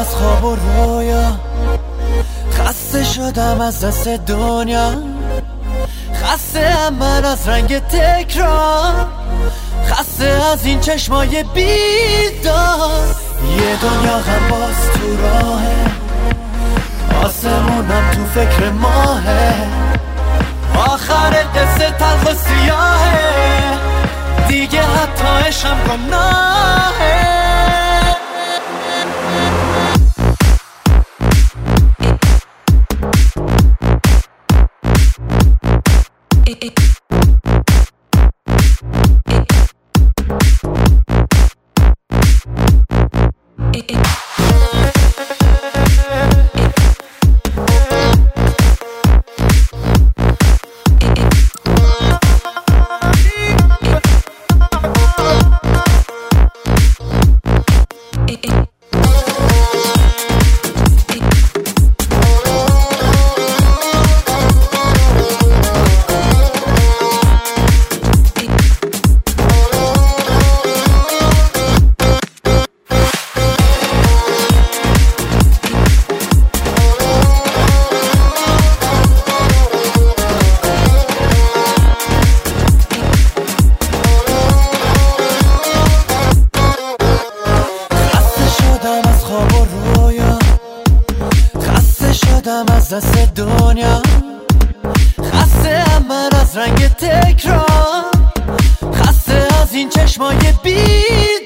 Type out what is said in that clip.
از خواب و رویا، خسته شدم از دست دنیا، خسته ام من از رنگ تکرار، خسته از این چشمای بیدار. یه دنیا غم باز تو راهه، آسمونم تو فکر ماهه، آخر قصه تلخ و سیاهه، دیگه حتی عشقم گناهه. از دست دنیا، خسته ام من از رنگ تکرار، خسته از این چشمای بید